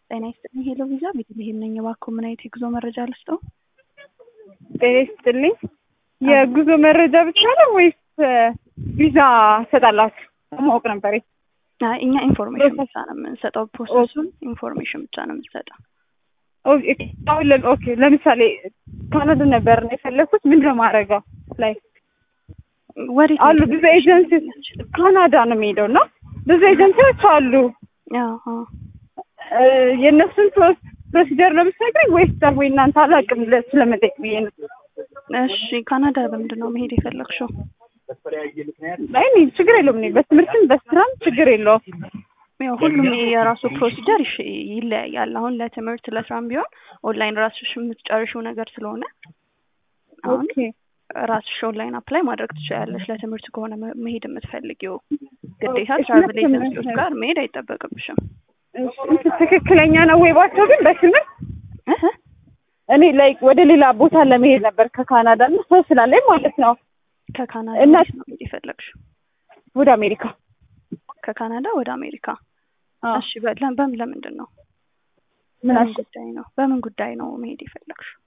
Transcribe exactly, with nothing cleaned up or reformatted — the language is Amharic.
ጤና ይስጥልኝ ሄሎ ቪዛ ቤተልሔም ነኝ። እባክዎ ምን አይነት የጉዞ መረጃ ልስጥዎ? ጤና ይስጥልኝ። የጉዞ መረጃ ብቻ ነው ወይስ ቪዛ ሰጣላችሁ? ማወቅ ነበር። አይ እኛ ኢንፎርሜሽን ብቻ ነው የምንሰጠው። ፕሮሰሱን ኢንፎርሜሽን ብቻ ነው የምንሰጠው። ኦኬ አሁን ኦኬ ለምሳሌ ካናዳ ነበር ነው የፈለኩት። ምንድን ነው ማረጋው? ላይ ወዴት አሉ ብዙ ኤጀንሲዎች ካናዳ ነው የሚሄደው እና ብዙ ኤጀንሲዎች አሉ። አዎ የእነሱን ፕሮሲጀር ነው የምትነግሪኝ ወይስ ደግሞ እናንተ አላውቅም ስለመጠየቅ ብዬ ነው። እሺ ካናዳ በምንድን ነው መሄድ የፈለግሽው? አይ እኔ ችግር የለውም። እኔ በትምህርትም በስራም ችግር የለውም። ያው ሁሉም የራሱ ፕሮሲጀር ይለያያል። አሁን ለትምህርት ለስራም ቢሆን ኦንላይን ራስሽ የምትጨርሺው ነገር ስለሆነ አሁን ራስሽ ኦንላይን አፕላይ ማድረግ ትችያለሽ። ለትምህርት ከሆነ መሄድ የምትፈልጊው ግዴታ ትራቭል ኤጀንሲዎች ጋር መሄድ አይጠበቅብሽም። እሺ ትክክለኛ ነው ወይ ባቸው ግን በትምህርት እኔ ላይክ ወደ ሌላ ቦታ ለመሄድ ነበር ከካናዳ እና ሰው ስላለኝ ማለት ነው። ከካናዳ ነው መሄድ የፈለግሽው? ወደ አሜሪካ። ከካናዳ ወደ አሜሪካ። እሺ በለም በምን ለምንድን ነው? ምን ጉዳይ ነው? በምን ጉዳይ ነው መሄድ የፈለግሽው?